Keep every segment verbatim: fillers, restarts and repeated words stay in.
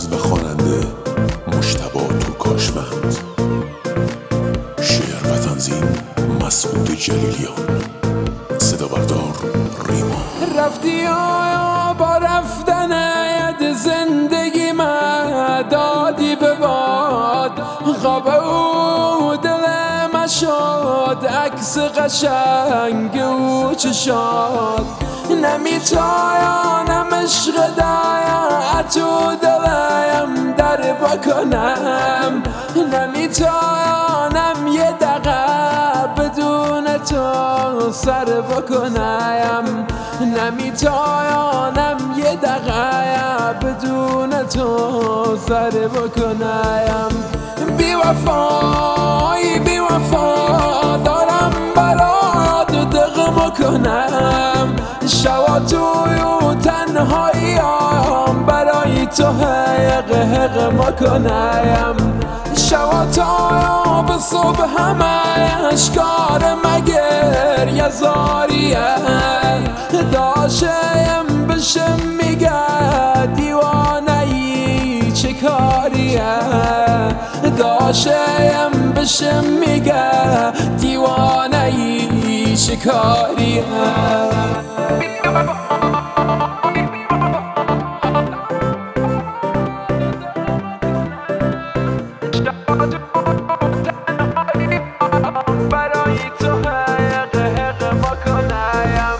و خواننده مجتبی تورکاشفند. شعر و تنظیم مسعود جلیلیان. صدا بردار ریما. رفتی آیا با رفتن ید زندگی من دادی به باد، خواب او دل شد عکس قشنگ او چشاد. نمیتوانم عشق دایم تو دلم در بکنم، نمیتوانم یه دقیقه بدون تو سر بکنم، نمیتوانم یه دقیقه بدون تو سر بکنم. بی وفایی بی وفا دارم برات دق میکنم، شبا توی و تنهاییم برای تو حق حق میکنم. شبا تا به صبح همه اشکار مگر یه زاریه داشتم بشه میگه دیوانه ای چه کاریه، داشتم بشه میگه دیوانه ای چه کاریه. برای تو حق حق میکنم.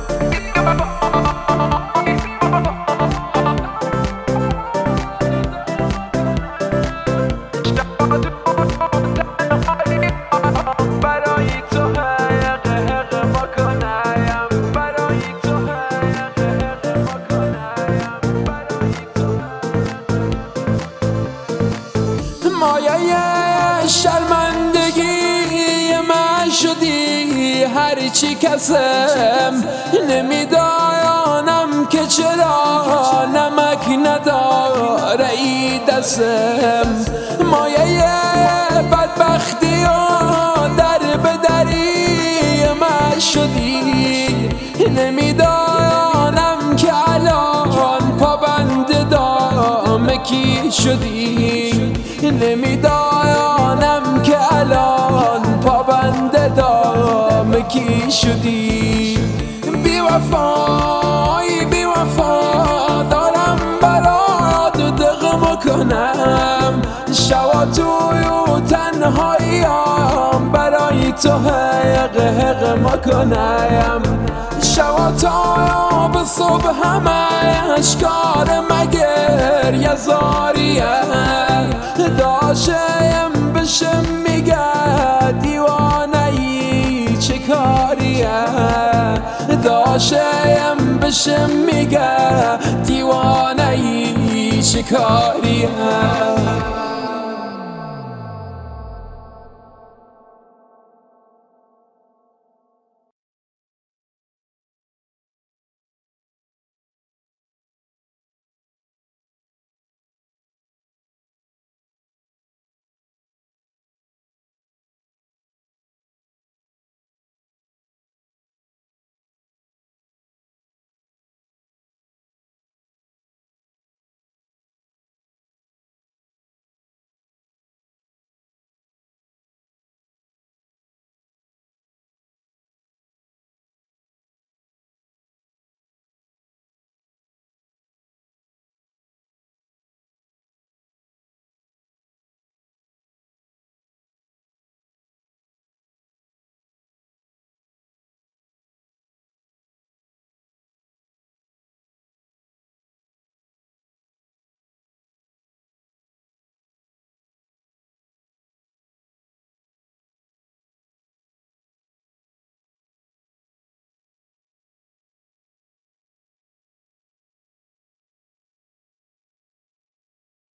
برای تو حق حق میکنم. برای تو حق حق میکنم. برای تو مایه شرمندگی من شدی، هرچی کسم نمیدانم که چرا نمک نداره ای دستم. مایه بدبختی و در بدری من شدی، نمیدانم که الان پابند دام کی شدی، نمیدانم که الان پابند دام کی شدی. بی وفایی بی وفا دارم برات دق میکنم، شبا توی و تنهاییم برای تو حق حق میکنم. شبا تا به صبح همه اشکار مگر یه زاریه داشتم بشه میگه دیوانه ای چه کاریه، داشتم بشه میگه دیوانه ای چه کاریه.